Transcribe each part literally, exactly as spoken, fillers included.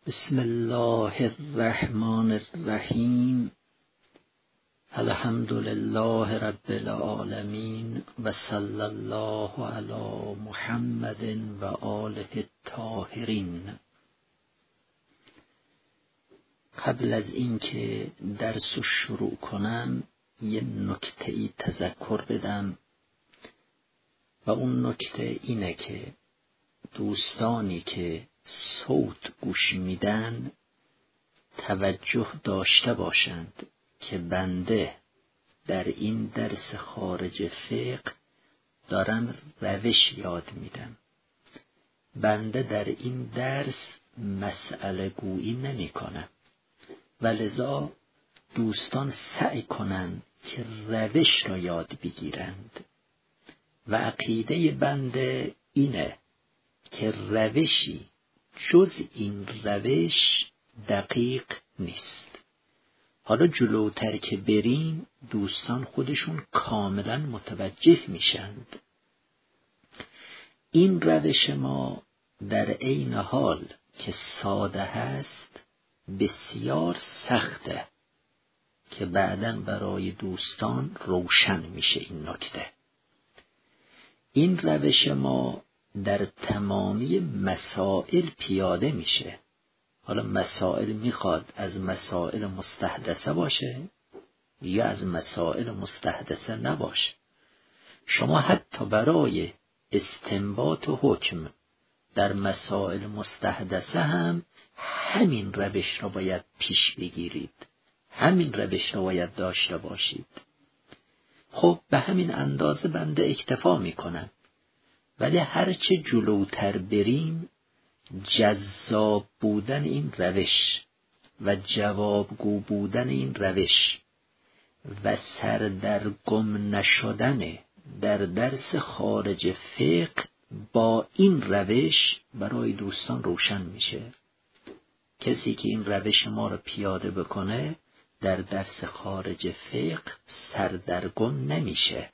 بسم الله الرحمن الرحیم. الحمد لله رب العالمین و صلی الله علی محمد و آله الطاهرین. قبل از اینکه درس شروع کنم یه نکته ای تذکر بدم و اون نکته اینه که دوستانی که صوت گوش میدن توجه داشته باشند که بنده در این درس خارج فقه دارم روش یاد میدم. بنده در این درس مسئله گویی نمی کنم و لذا دوستان سعی کنند که روش را یاد بگیرند و عقیده بنده اینه که روشی جز این روش دقیق نیست. حالا جلوتر که بریم دوستان خودشون کاملا متوجه میشند. این روش ما در عین حال که ساده هست بسیار سخته که بعداً برای دوستان روشن میشه این نکته. این روش ما در تمامی مسائل پیاده میشه. حالا مسائل میخواد از مسائل مستحدثه باشه یا از مسائل مستحدثه نباشه. شما حتی برای استنباط حکم در مسائل مستحدثه هم همین روش را باید پیش بگیرید، همین روش را باید داشته باشید. خب به همین اندازه بنده اکتفا میکنم، ولی هرچه جلوتر بریم جذاب بودن این روش و جوابگو بودن این روش و سردرگم نشدن در درس خارج فقه با این روش برای دوستان روشن میشه. کسی که این روش ما رو پیاده بکنه در درس خارج فقه سردرگم نمیشه.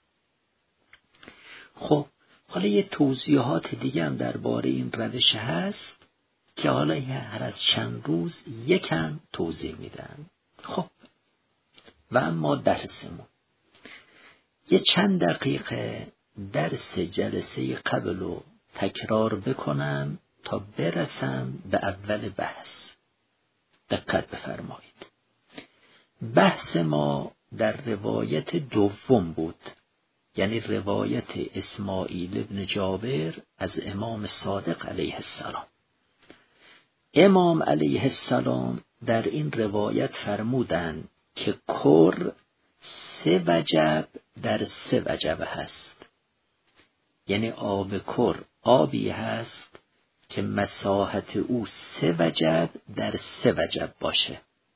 خب حالا یه توضیحات دیگه هم درباره این روش هست که حالا هر از چند روز یکم توضیح میدم. خب و اما درسمون یه چند دقیقه درس جلسه قبل رو تکرار بکنم تا برسم به اول بحث. دقت بفرمایید. بحث ما در روایت دوم بود، یعنی روایت اسماعیل ابن جابر از امام صادق علیه السلام. امام علیه السلام در این روایت فرمودند که کر سه وجب در سه وجب هست. یعنی آب کر آبی هست که مساحت او سه وجب در سه وجب باشه.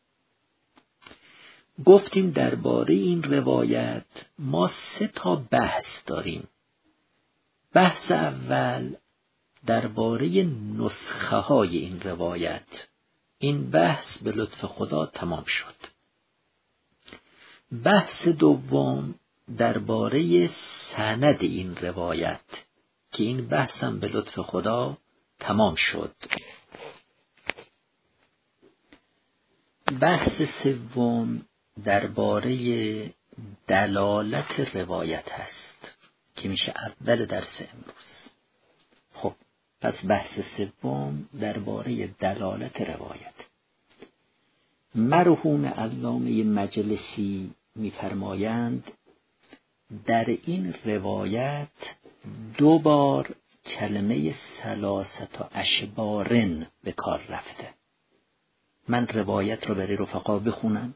گفتیم درباره این روایت ما سه تا بحث داریم. بحث اول درباره نسخه های این روایت. این بحث به لطف خدا تمام شد. بحث دوم درباره سند این روایت که این بحث هم به لطف خدا تمام شد. بحث سوم درباره دلالت روایت هست که میشه اول درس امروز. خب پس بحث سوم درباره دلالت روایت. مرحوم علامه مجلسی میفرمایند در این روایت دو بار کلمه ثلاثت و اشبارن به کار رفته. من روایت رو برای رفقا بخونم.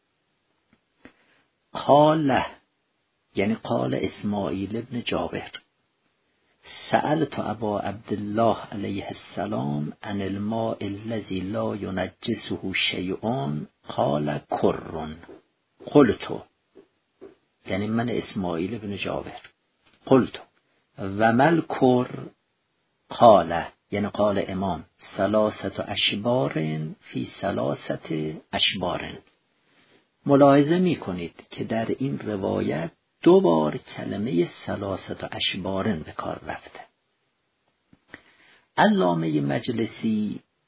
قال، یعنی قال اسماعیل ابن جابر، سألت ابا عبدالله علیه السلام عن الماء الذي لا ينجسه شیء قال کر. قلت، یعنی من اسماعیل ابن جابر، قلت و مل کر؟ قال، یعنی قال امام، ثلاثت اشبار فی ثلاثت اشبار. ملاحظه می کنید که در این روایت دو بار کلمه ثلاثت و اشبارن به کار رفته. علامه مجلسی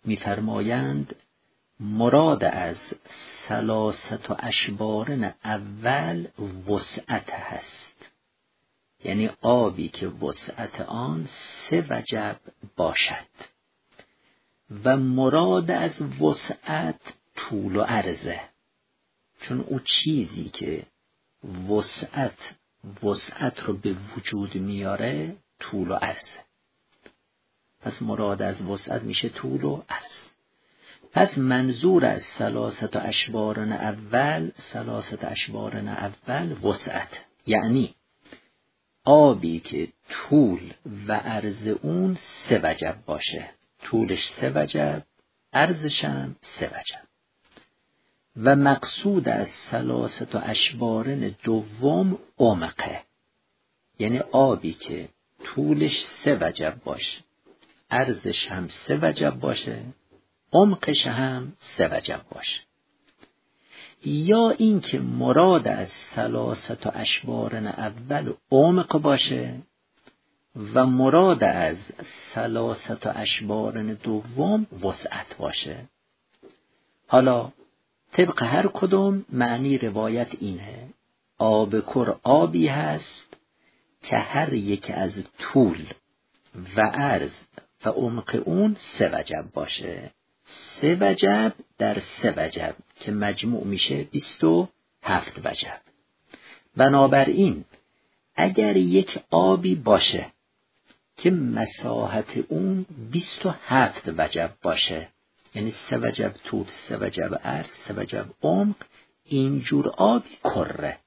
می‌فرمایند مراد از ثلاثت و اشبارن اول وسعت هست، یعنی آبی که وسعت آن سه وجب باشد. و مراد از وسعت طول و عرضه، چون او چیزی که وسعت وسعت رو به وجود میاره طول و عرضه. پس مراد از وسعت میشه طول و عرض. پس منظور از ثلاثت و اشبارن اول ثلاثت اشبارن اول وسعت، یعنی آبی که طول و عرض اون سه وجب باشه، طولش سه وجب، عرضش هم سه وجب. و مقصود از ثلاثت و اشبارن دوم عمقه، یعنی آبی که طولش سه وجب باشه، عرضش هم سه وجب باشه، عمقش هم سه وجب باشه. یا اینکه مراد از ثلاثت و اشبارن اول عمق باشه و مراد از ثلاثت و اشبارن دوم وسعت باشه. حالا طبق هر کدوم معنی روایت اینه: آب کر آبی هست که هر یک از طول و عرض و عمق اون سه وجب باشه، سه وجب در سه وجب که مجموع میشه بیست و هفت وجب. بنابراین اگر یک آبی باشه که مساحت اون بیست و هفت وجب باشه، یعنی سه وجب طول، سه وجب عرض، سه وجب عمق، اینجور آبی کره.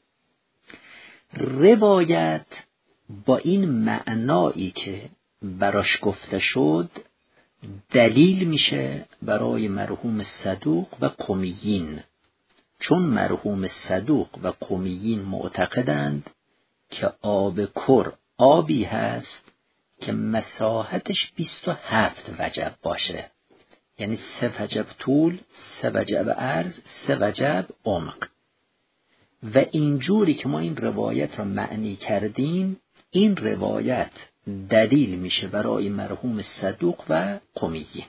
روایت با این معنایی که براش گفته شد دلیل میشه برای مرحوم صدوق و قمیین، چون مرحوم صدوق و قمیین معتقدند که آب کر آبی هست که مساحتش بیست و هفت وجب باشه، یعنی سه وجب طول، سه وجب عرض، سه وجب عمق. و اینجوری که ما این روایت را معنی کردیم، این روایت دلیل میشه برای مرحوم صدوق و قمیین.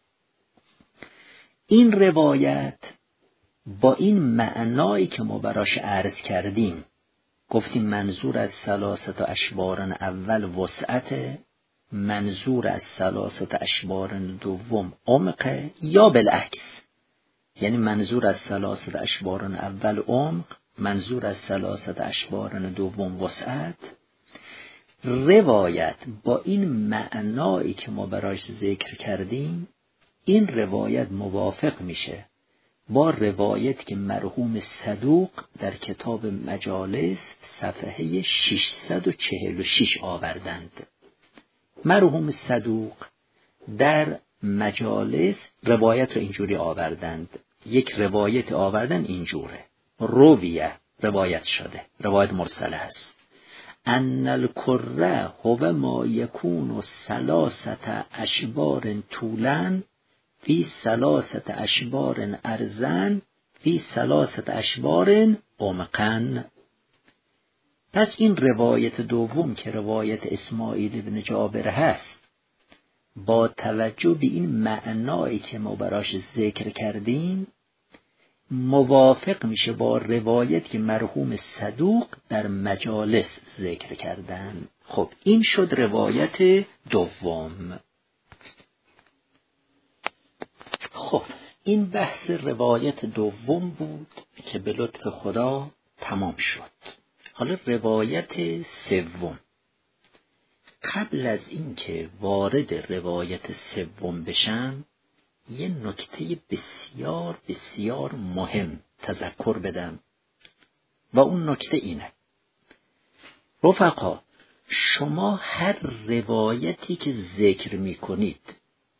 این روایت با این معنایی که ما براش عرض کردیم، گفتیم منظور از ثلاثت اشبارن اول وسعت، منظور از ثلاثت اشبارن دوم عمق، یا بالعکس، یعنی منظور از ثلاثت اشبارن اول عمق، منظور از ثلاثت اشبارن دوم وسعت. روایت با این معنایی که ما براش ذکر کردیم، این روایت موافق میشه با روایت که مرحوم صدوق در کتاب مجالس صفحه ششصد و چهل و شش آوردند. مرحوم صدوق در مجالس روایت رو اینجوری آوردند. یک روایت آوردن اینجوره: رویه، روایت شده، روایت مرسله هست، ان الکره هو ما یکون ثلاثت اشبار طولا فی ثلاثت اشبار ارزن فی ثلاثت اشبار عمقن. پس این روایت دوم که روایت اسماعیل بن جابر هست، با توجه به این معنایی که ما براش ذکر کردیم، موافق میشه با روایت که مرحوم صدوق در مجالس ذکر کردن. خب این شد روایت دوم. خب این بحث روایت دوم بود که به لطف خدا تمام شد. حالا روایت سوم. قبل از اینکه وارد روایت سوم بشم، یه نکته بسیار بسیار مهم تذکر بدم و اون نکته اینه: رفقا، شما هر روایتی که ذکر می کنید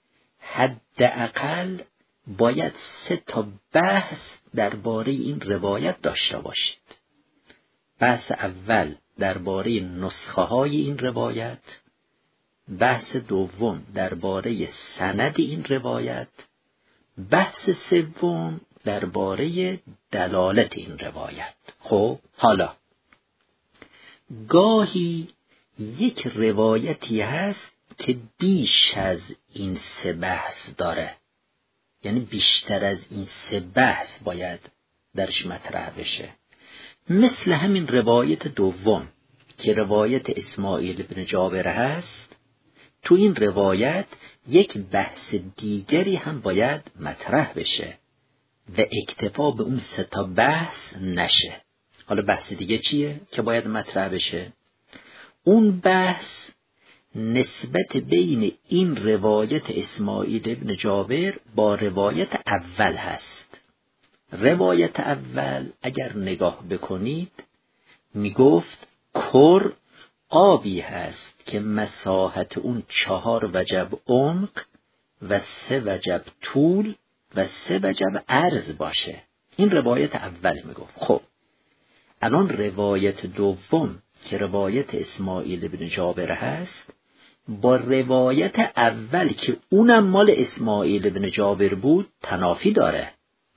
حداقل باید سه تا بحث درباره این روایت داشته باشید. بحث اول درباره نسخه های این روایت، بحث دوم درباره سند این روایت، بحث سوم درباره دلالت این روایت. خب حالا گاهی یک روایتی هست که بیش از این سه بحث داره، یعنی بیشتر از این سه بحث باید درش مطرح بشه. مثل همین روایت دوم که روایت اسماعیل بن جابر هست، تو این روایت یک بحث دیگری هم باید مطرح بشه و اکتفا به اون سه تا بحث نشه. حالا بحث دیگه چیه که باید مطرح بشه؟ اون بحث نسبت بین این روایت اسماعیل بن جابر با روایت اول هست. روایت اول اگر نگاه بکنید میگفت کر آبی هست که مساحت اون چهار وجب عمق و سه وجب طول و سه وجب عرض باشه. این روایت اول میگفت. خب الان روایت دوم که روایت اسماعیل بن جابر هست با روایت اول که اونم مال اسماعیل بن جابر بود تنافی داره.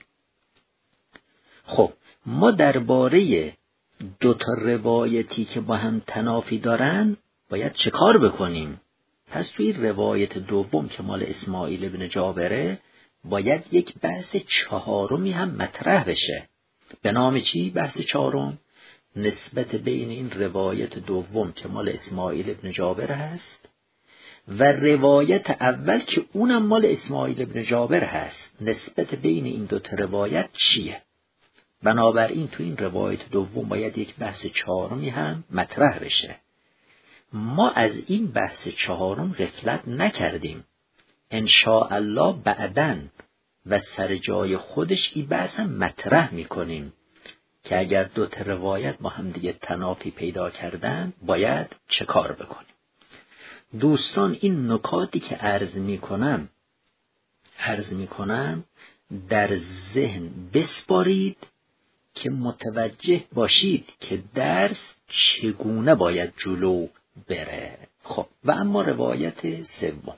خب ما درباره دو تا روایتی که با هم تنافی دارن باید چه کار بکنیم؟ پس توی روایت دوم که مال اسماعیل بن جابره باید یک بحث چهارمی هم مطرح بشه. به نام چی بحث چهارم؟ نسبت بین این روایت دوم که مال اسماعیل بن جابر هست و روایت اول که اونم مال اسماعیل بن جابر هست، نسبت بین این دو تا روایت چیه؟ بنابراین تو این روایت دوم باید یک بحث چهارمی هم مطرح بشه. ما از این بحث چهارم غفلت نکردیم. ان شاء الله بعداً و سر جای خودش این بحث هم مطرح میکنیم که اگر دو تا روایت با هم دیگه تنافی پیدا کردن باید چه کار بکنیم. دوستان این نکاتی که عرض میکنم عرض میکنم در ذهن بسپارید که متوجه باشید که درس چگونه باید جلو بره. خب و اما روایت سوم.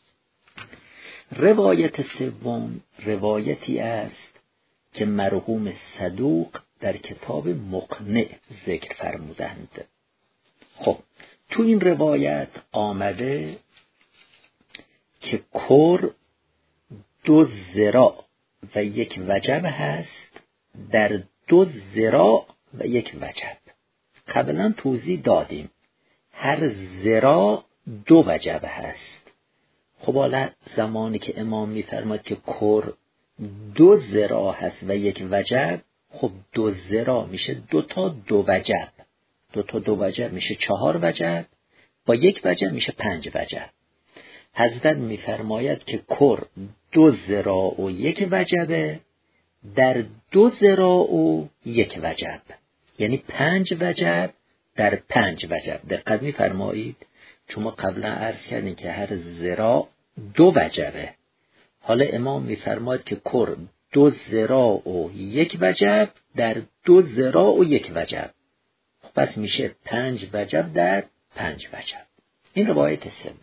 روایت سوم روایتی است که مرحوم صدوق در کتاب مقنع ذکر فرمودند. خب تو این روایت آمده که کر دو ذراع و یک وجب هست، در دو ذراع و یک وجب. قبلا توضیح دادیم هر ذراع دو وجب هست. خب حالا زمانی که امام میفرماد که کر دو ذراع هست و یک وجب، خب دو ذراع میشه دو تا دو وجب، دو تا دو وجب میشه چهار وجب، با یک وجب میشه پنج وجب. حضرت میفرماید که کر دو ذراع و یک وجبه، در دو ذراع و یک وجب، یعنی پنج وجب در پنج وجب. دقت میفرمایید چون ما قبلا عرض کردیم که هر ذراع دو وجبه. حالا امام میفرماید که کر دو ذراع و یک وجب در دو ذراع و یک وجب، پس میشه پنج وجب در پنج وجب. این روایت سوم.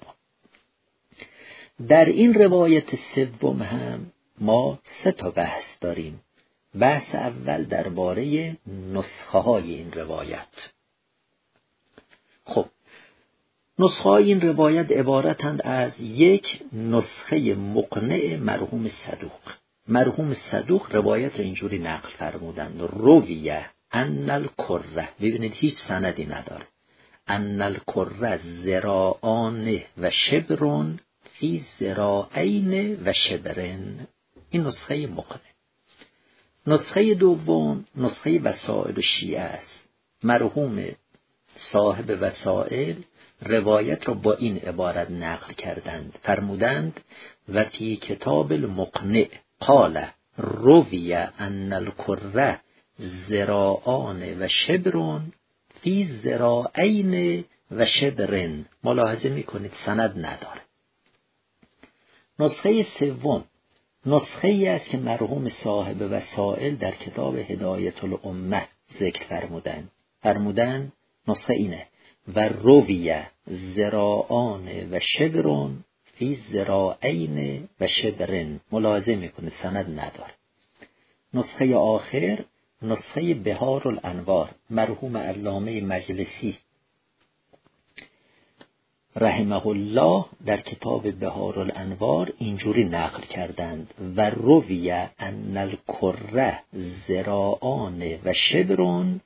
در این روایت سوم هم ما سه تا بحث داریم. بحث اول درباره نسخه های این روایت. خب نسخه های این روایت عبارتند از یک نسخه مقنع مرحوم صدوق. مرحوم صدوق روایت رو اینجوری نقل فرمودند: رویه ان الکره، ببینید هیچ سندی نداره، ان الکره ذراعان و شبرون فی ذراعین و شبرن. این نسخه مقنع. نسخه دوم نسخه وسائل شیعه است. مرحوم صاحب وسائل روایت را با این عبارت نقل کردند، فرمودند و فی کتاب المقنع قال رویه ان الکره ذراعان و شبرون فی ذراعین و شبرن. ملاحظه میکنید سند نداره. نسخه سوم نسخه ای است که مرحوم صاحب وسائل در کتاب هدایت الامه ذکر فرمودند. فرمودند نسخه اینه: و رویه ذراعان و شبرون فی ذراعین و شبرن. ملاحظه میکنید سند نداره. نسخه آخر نسخه بهار الانوار مرحوم علامه مجلسی رحمه الله در کتاب بهار الانوار اینجوری نقل کردند: و روی ان الکره ذراعان و شبرون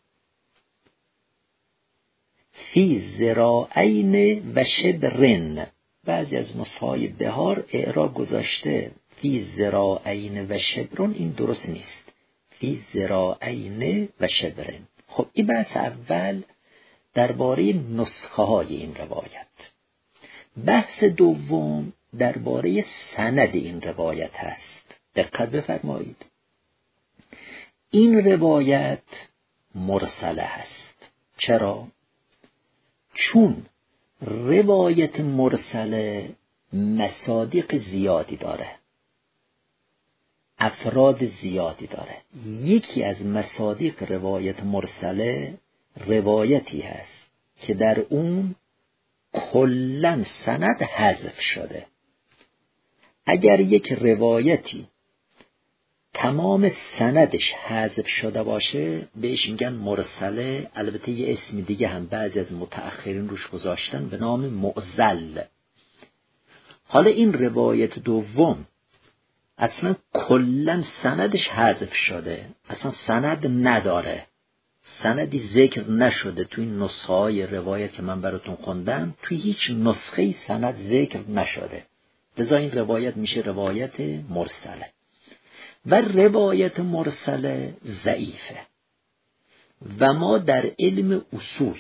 فی ذراعین و شبرن. بعضی از نسخه‌های بهار اعراب گذاشته فی ذراعین و شبرون، این درست نیست، فی ذراعین و شبرن. خب این بحث اول درباره نسخه های این روایت. بحث دوم درباره سند این روایت هست. دقت بفرمایید، این روایت مرسله هست. چرا؟ چون روایت مرسله مصادیق زیادی داره، افراد زیادی داره. یکی از مصادیق روایت مرسله روایتی هست که در اون کلن سند حذف شده. اگر یک روایتی تمام سندش حذف شده باشه بهش میگن مرسله. البته یه اسم دیگه هم بعضی از متأخرین روش گذاشتن به نام معضل. حالا این روایت دوم اصلا کلن سندش حذف شده، اصلا سند نداره، سندی ذکر نشده تو این نسخه های روایت که من براتون خوندم. توی هیچ نسخه سند ذکر نشده، لذا این روایت میشه روایت مرسله. و روایت مرسله ضعیفه. و ما در علم اصول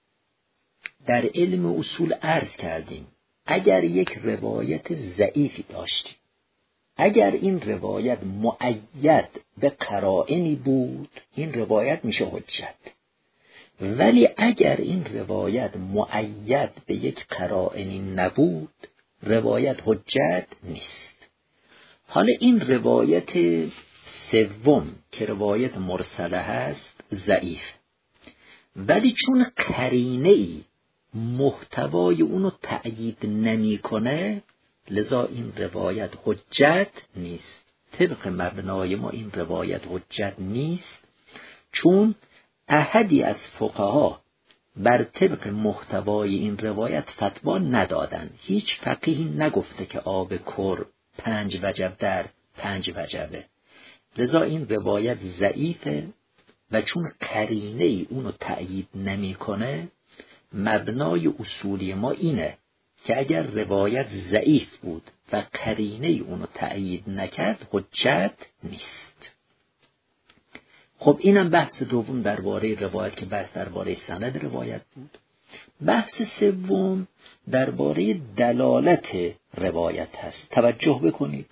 در علم اصول عرض کردیم اگر یک روایت ضعیفی داشتیم، اگر این روایت مؤید به قرائنی بود، این روایت میشه حجت. ولی اگر این روایت مؤید به یک قرائنی نبود، روایت حجت نیست. حالا این روایت سوم که روایت مرسله هست ضعیف، ولی چون قرینه‌ای محتوای اونو تأیید نمی‌کنه، لذا این روایت حجت نیست. طبق مبنای ما این روایت حجت نیست، چون احدی از فقها بر طبق محتوای این روایت فتوا ندادن. هیچ فقیهی نگفته که آب کر پنج وجب در پنج وجبه. لذا این روایت ضعیفه و چون قرینه ای اونو تأیید نمی‌کنه، مبنای اصولی ما اینه که اگر روایت ضعیف بود و قرینه ای اونو تأیید نکرد، حجت نیست. خب اینم بحث دوم درباره روایت که بحث درباره سند روایت بود. بحث سوم درباره دلالت روایت هست. توجه بکنید،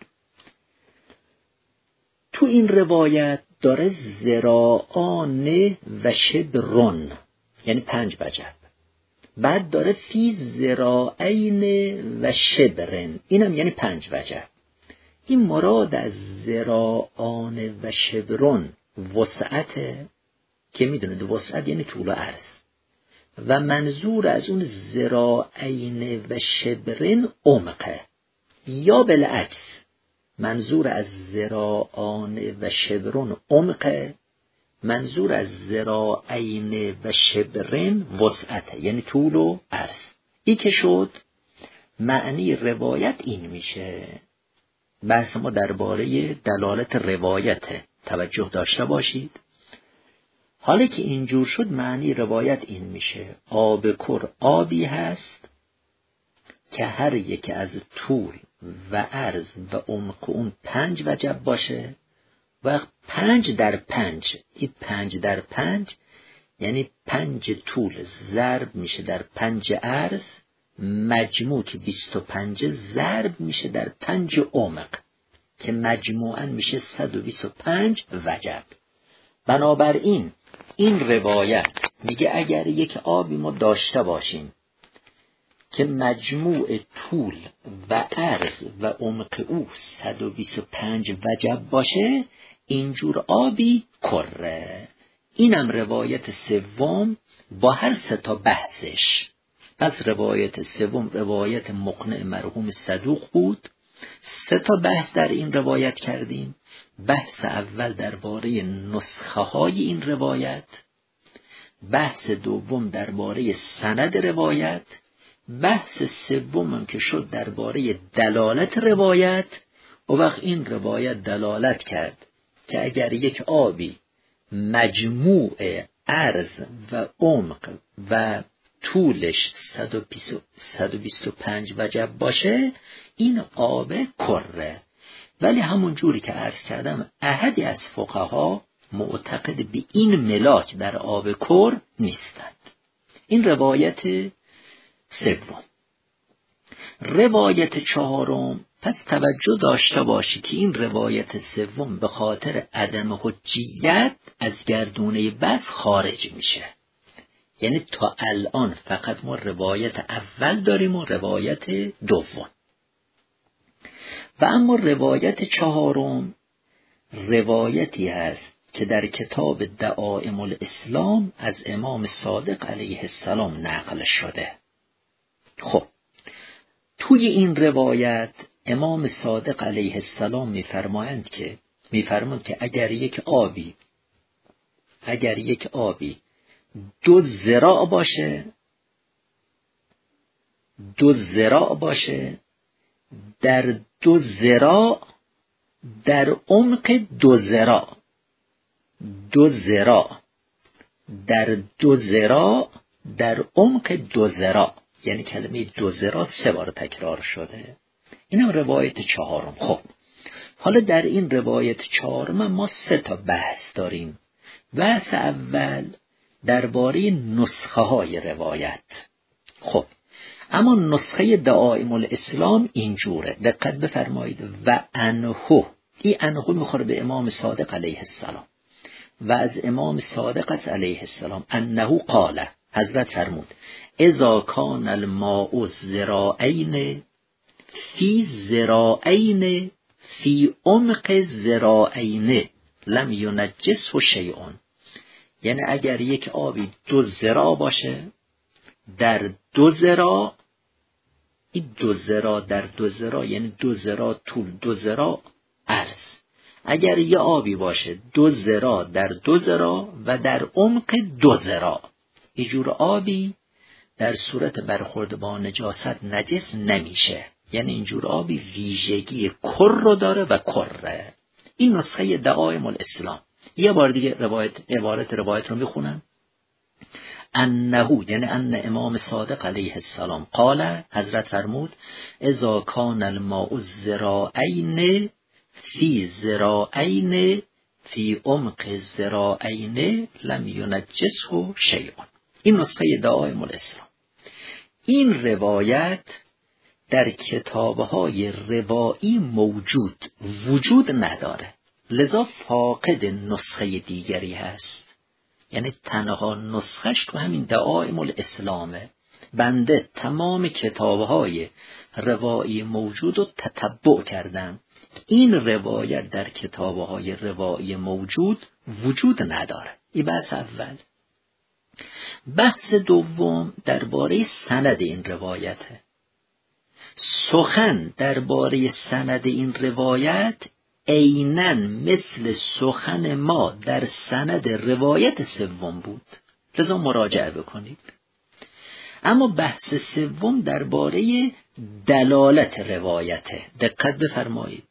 تو این روایت داره ذراعان و شبرون، یعنی پنج وجب. بعد داره فی ذراعین و شبرن، اینم یعنی پنج وجب. این مراد از ذراعان و شبرون وسعته که میدونید وسعت یعنی طول و عرض، و منظور از اون ذراعین و شبرن عمقه، یا بالعکس منظور از ذراعان و شبرن عمقه، منظور از ذراعین و شبرن وسعته یعنی طول و عرض. ای که شد معنی روایت این میشه. بحث ما درباره دلالت روایته، توجه داشته باشید. حالا که اینجور شد معنی روایت این میشه: آب کر آبی هست که هر یک از طول و عرض و عمق اون پنج وجب باشه و پنج در پنج، این پنج در پنج یعنی پنج طول ضرب میشه در پنج عرض، مجموع که بیست و پنج ضرب میشه در پنج عمق که مجموعاً میشه صد و بیست و پنج وجب. بنابراین این روایت میگه اگر یک آبی ما داشته باشیم که مجموع طول و عرض و عمق او صد و بیست و پنج وجب باشه، اینجور آبی کره. اینم روایت سوم با هر سه تا بحثش. پس روایت سوم روایت مقنع مرحوم صدوق بود. سه تا بحث در این روایت کردیم. بحث اول درباره نسخه های این روایت، بحث دوم درباره سند روایت بحث سومم که شد درباره دلالت روایت، و وقت این روایت دلالت کرد که اگر یک آبی مجموع عرض و عمق و طولش صد و بیست و پنج وجب باشه، این آب کره. ولی همون جوری که عرض کردم احدی از فقها معتقد به این ملاک در آب کر نیستند. این روایت سوم. روایت چهارم، پس توجه داشته باشی که این روایت سوم به خاطر عدم حجیت از گردونه بس خارج میشه. یعنی تا الان فقط ما روایت اول داریم و روایت دوم. و اما روایت چهارم روایتی هست که در کتاب دعائم الاسلام از امام صادق علیه السلام نقل شده. خب توی این روایت امام صادق علیه السلام میفرمایند که میفرمایند که اگر یک آبی اگر یک آبی دو ذراع باشه دو ذراع باشه در دو ذراع در عمق دو ذراع دو ذراع در دو ذراع در عمق دو ذراع، یعنی کلمه دو ذراع سه بار تکرار شده. اینم روایت چهارم. خب حالا در این روایت چهارم ما سه تا بحث داریم. بحث اول درباره نسخه های روایت. خب اما نسخه دعائم الاسلام اینجوره، دقت بفرمایید. و انهو، این انهو میخوره به امام صادق علیه السلام و از امام صادق است علیه السلام انهو قال، حضرت فرمود اذا کان الماء ذراعین فی ذراعین فی عمق ذراعین لم ینجسه شیء. یعنی اگر یک آبی دو ذراع باشه در دو ذراع، این دو ذراع در دو ذراع یعنی دو ذراع طول دو ذراع عرض، اگر یه آبی باشه دو ذراع در دو ذراع و در عمق دو ذراع، اینجور آبی در صورت برخورد با نجاست نجس نمیشه. یعنی اینجور آبی ویژگی کر رو داره و کره. این نسخه دعائم الاسلام. یه بار دیگه روایت عبارت روایت رو میخونم. انهو، یعنی ان امام صادق علیه السلام قال، حضرت فرمود اذا کان الماء ذراعین فی ذراعین فی عمق ذراعین لم ینجسه شیء. این نسخه دعائم الاسلام. این روایت در کتابهای روایی موجود وجود نداره، لذا فاقد نسخه دیگری هست. یعنی تنها نسخش تو همین دعائم الاسلامه. بنده تمام کتابهای روایی موجود رو تتبع کردم، این روایت در کتابهای روایی موجود وجود نداره. این بحث اول. بحث دوم درباره سند این روایته. سخن درباره سند این روایت عیناً مثل سخن ما در سند روایت سوم بود، لذا مراجعه بکنید. اما بحث سوم درباره دلالت روایته. دقت بفرمایید.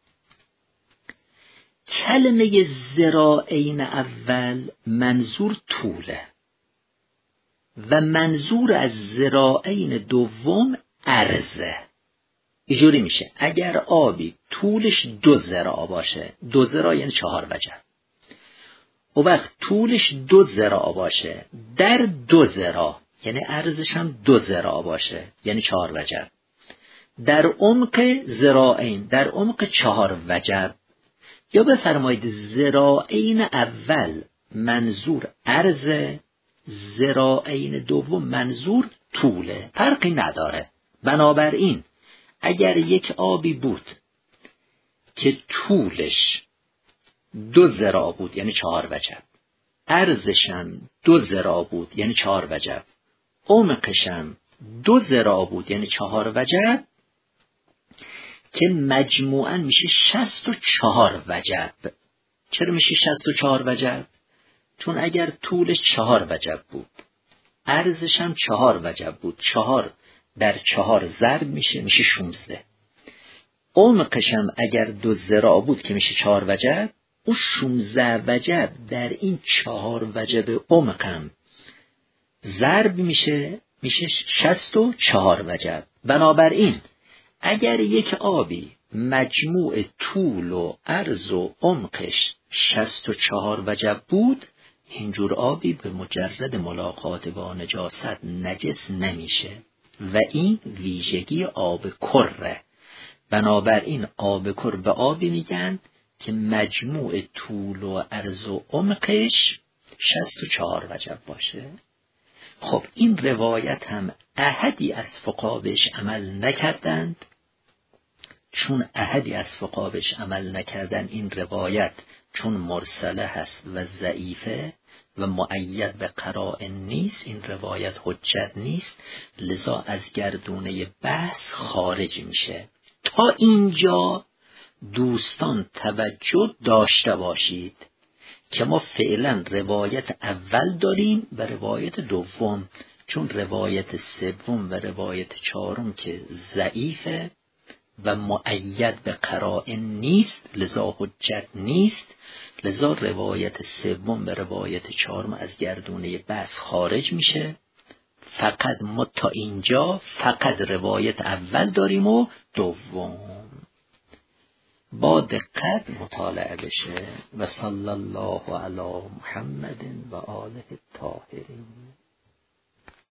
کلمه ذراعین اول منظور طوله و منظور از ذراعین دوم عرضه. اینجوری میشه اگر آبی طولش دو ذراع باشه، دو ذراع یعنی چهار وجه، و وقت طولش دو ذراع باشه در دو ذراع یعنی عرضش هم دو ذراع باشه یعنی چهار وجه، در عمق ذراعین در عمق چهار وجه، یا بفرمایید ذراعین اول منظور عرض، ذراعین دوم منظور طوله، فرقی نداره. بنابراین اگر یک آبی بود که طولش دو ذراع بود یعنی چهار وجب، عرضشم دو ذراع بود یعنی چهار وجب، عمقشم دو ذراع بود یعنی چهار وجب، که مجموعاً میشه شصت و چهار وجب. چرا میشه شصت و چهار وجب؟ چون اگر طولش چهار وجب بود، عرضشم چهار وجب بود، چهار در چهار ضرب میشه میشه شونزده. عمقشم اگر دو ذراع بود که میشه چهار وجب، اون شونزده وجب در این چهار وجب عمقم ضرب میشه میشه شصت و چهار وجب. بنابراین اگر یک آبی مجموع طول و عرض و عمقش شصت و چهار وجب بود، اینجور آبی به مجرد ملاقات با نجاست نجس نمیشه و این ویژگی آب کره. بنابراین آب کر به آبی میگن که مجموع طول و عرض و عمقش شصت و چهار وجب باشه. خب این روایت هم احدی از فقها بهش عمل نکردند. چون احدی از فقها بهش عمل نکردن، این روایت چون مرسله هست و ضعیفه و مؤید به قرائن نیست، این روایت حجت نیست، لذا از گردونه بحث خارج میشه. تا اینجا دوستان توجه داشته باشید که ما فعلا روایت اول داریم و روایت دوم، چون روایت سوم و روایت چهارم که ضعیفه و مؤید به قرائن نیست لذا حجت نیست، لذا روایت سوم و روایت چهارم از گردونه بحث خارج میشه. فقط ما تا اینجا فقط روایت اول داریم و دوم. با دقت مطالعه بشه. و صلی الله علی محمد و آله الطاهرین.